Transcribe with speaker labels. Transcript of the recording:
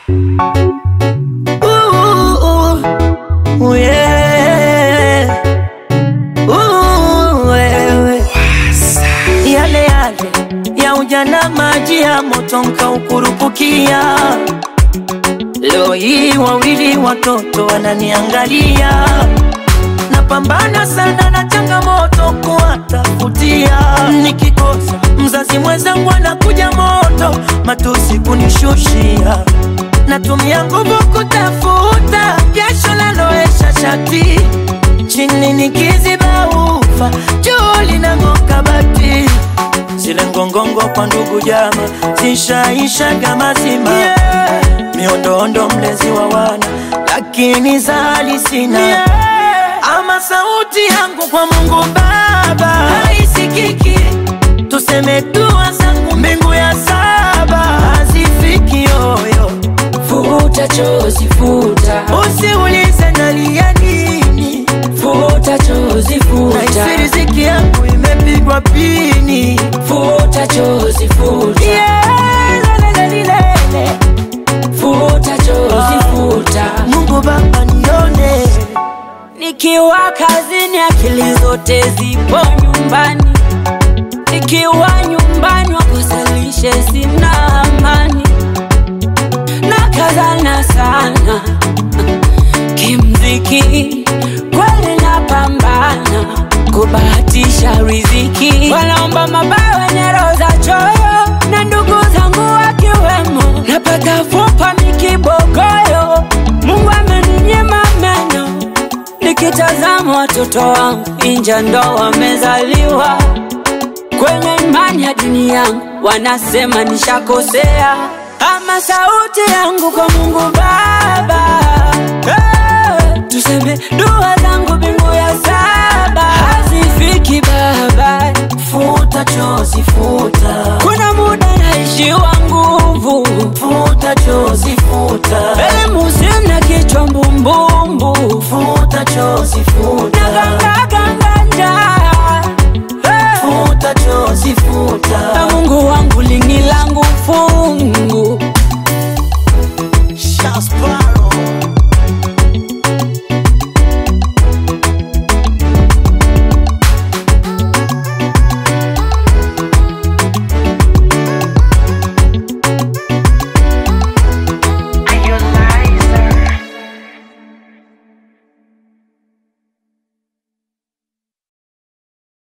Speaker 1: Yeah. Wewe. Yale yale ya ujana, maji ya moto mkaukurupukia. Leo hii wawili watoto wananiangalia. Napambana sana na changamoto kuwatafutia. Nikikosa mzazi mwenzangu anakuja moto, matusi kunishushia. Natumia nguvu kutafuta jasho laloesha shati. Chini nikiziba ufa, juu linang'oka bati. Zile ngongongo kwa ndugu jama zishaishaga mazima, yeah. Miondoondo mlezi wa wana, lakini zali sina, yeah. Ama sauti yangu kwa Mungu Baba haisikiki. Tuseme dua zangu mbingu ya saba hazifiki yoyo.
Speaker 2: Futa chozi futa,
Speaker 1: usiulize nalia nini.
Speaker 2: Futa chozi futa,
Speaker 1: na riziki yangu imepigwa pini.
Speaker 2: Futa chozi futa,
Speaker 1: yeah, lelelelele.
Speaker 2: Futa chozi futa,
Speaker 1: Mungu Baba nione.
Speaker 2: Nikiwa kazini akili zote zipo nyumbani. Nikiwa nyumbani wakusalishe sina amani. Nakazana sana kimziki, kweli napambana kubahatisha riziki. Wanaomba mabaya wenye roho za choyo, na ndugu zangu wakiwemo. Napata fupa mikibogoyo, Mungu ameninyima meno. Nikitazama watoto wangu inja ndo wamezaliwa. Kwenye imani ya dini yangu wanasema nishakosea. Ama sauti yangu kwa Mungu Baba, hey, tuseme dua zangu mbingu ya saba hazifiki Baba.
Speaker 1: Futa chozi futa,
Speaker 2: kuna muda naishiwa nguvu.
Speaker 1: Futa chozi futa,
Speaker 2: elimu sina kichwa mbumbumbu.
Speaker 1: Futa chozi futa,
Speaker 2: nagangaganganja,
Speaker 1: hey. Futa chozi futa,
Speaker 2: na Mungu wangu linila